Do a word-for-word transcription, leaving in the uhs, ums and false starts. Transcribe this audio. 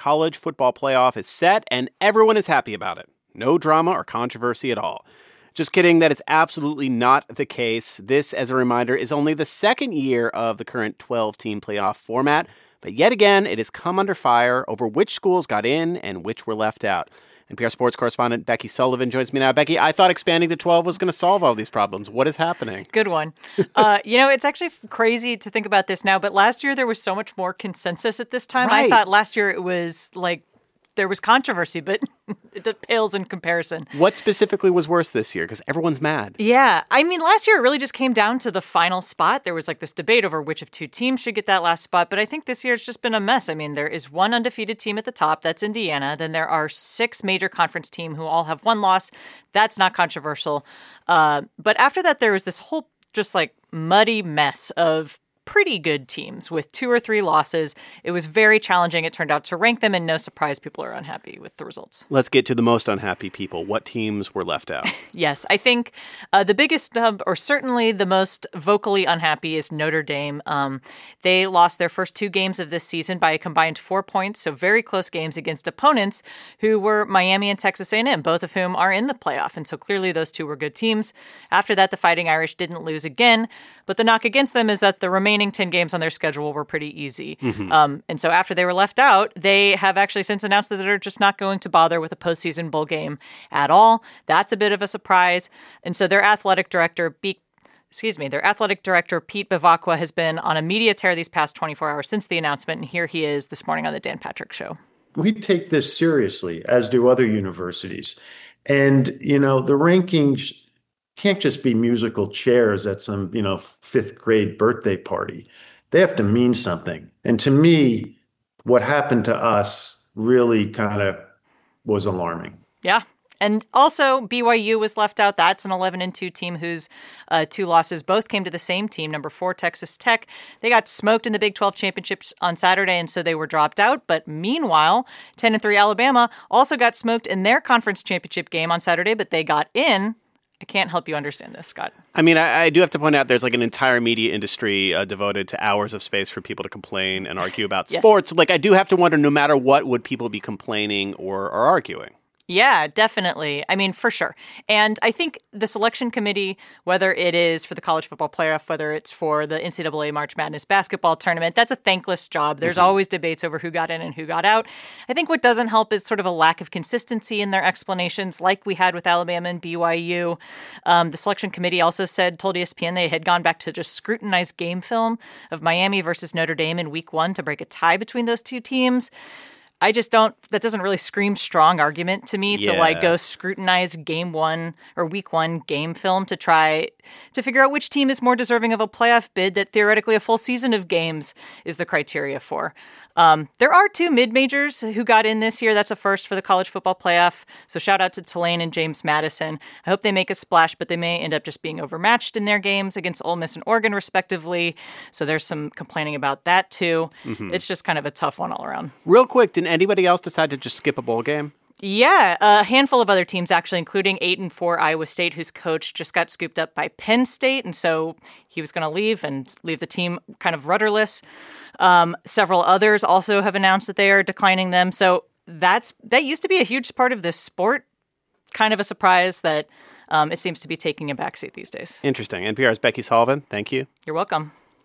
college football playoff is set, and everyone is happy about it. No drama or controversy at all. Just kidding, that is absolutely not the case. This, as a reminder, is only the second year of the current twelve-team playoff format, but yet again, it has come under fire over which schools got in and which were left out. N P R sports correspondent Becky Sullivan joins me now. Becky, I thought expanding to twelve was going to solve all these problems. What is happening? Good one. Uh, you know, it's actually crazy to think about this now, but last year there was so much more consensus at this time. Right. I thought last year it was like there was controversy, but it pales in comparison. What specifically was worse this year? Because everyone's mad. Yeah. I mean, last year it really just came down to the final spot. There was like this debate over which of two teams should get that last spot. But I think this year it's just been a mess. I mean, there is one undefeated team at the top. That's Indiana. Then there are six major conference teams who all have one loss. That's not controversial. Uh, but after that, there was this whole just like muddy mess of pretty good teams with two or three losses. It was very challenging, it turned out, to rank them, and no surprise, people are unhappy with the results. Let's get to the most unhappy people. What teams were left out? Yes, I think uh, the biggest, uh, or certainly the most vocally unhappy, is Notre Dame. Um, they lost their first two games of this season by a combined four points, so very close games against opponents who were Miami and Texas A and M, both of whom are in the playoff, and so clearly those two were good teams. After that, the Fighting Irish didn't lose again, but the knock against them is that the remaining ten games on their schedule were pretty easy. Mm-hmm. Um, and so after they were left out, they have actually since announced that they're just not going to bother with a postseason bowl game at all. That's a bit of a surprise. And so their athletic director, Be- excuse me, their athletic director, Pete Bevacqua, has been on a media tear these past twenty-four hours since the announcement. And here he is this morning on the Dan Patrick Show. We take this seriously, as do other universities. And, you know, the rankings can't just be musical chairs at some, you know, fifth grade birthday party. They have to mean something. And to me, what happened to us really kind of was alarming. Yeah. And also, B Y U was left out. That's an eleven and two team whose uh, two losses both came to the same team, number four, Texas Tech. They got smoked in the Big twelve championships on Saturday, and so they were dropped out. But meanwhile, ten and three Alabama also got smoked in their conference championship game on Saturday, but they got in. I can't help you understand this, Scott. I mean, I, I do have to point out there's like an entire media industry uh, devoted to hours of space for people to complain and argue about Yes. sports. Like, I do have to wonder, no matter what, would people be complaining or, or arguing? Yeah, definitely. I mean, for sure. And I think the selection committee, whether it is for the college football playoff, whether it's for the N C double A March Madness basketball tournament, that's a thankless job. There's mm-hmm. always debates over who got in and who got out. I think what doesn't help is sort of a lack of consistency in their explanations, like we had with Alabama and B Y U. Um, the selection committee also said, told E S P N they had gone back to just scrutinize game film of Miami versus Notre Dame in week one to break a tie between those two teams. I just don't, that doesn't really scream strong argument to me yeah. to like go scrutinize game one or week one game film to try to figure out which team is more deserving of a playoff bid that theoretically a full season of games is the criteria for. Um, there are two mid-majors who got in this year. That's a first for the college football playoff. So shout out to Tulane and James Madison. I hope they make a splash, but they may end up just being overmatched in their games against Ole Miss and Oregon, respectively. So there's some complaining about that, too. Mm-hmm. It's just kind of a tough one all around. Real quick, did anybody else decide to just skip a bowl game? Yeah, a handful of other teams, actually, including eight and four Iowa State, whose coach just got scooped up by Penn State. And so he was going to leave and leave the team kind of rudderless. Um, several others also have announced that they are declining them. So that's that used to be a huge part of this sport. Kind of a surprise that um, it seems to be taking a backseat these days. Interesting. N P R's Becky Sullivan, thank you. You're welcome.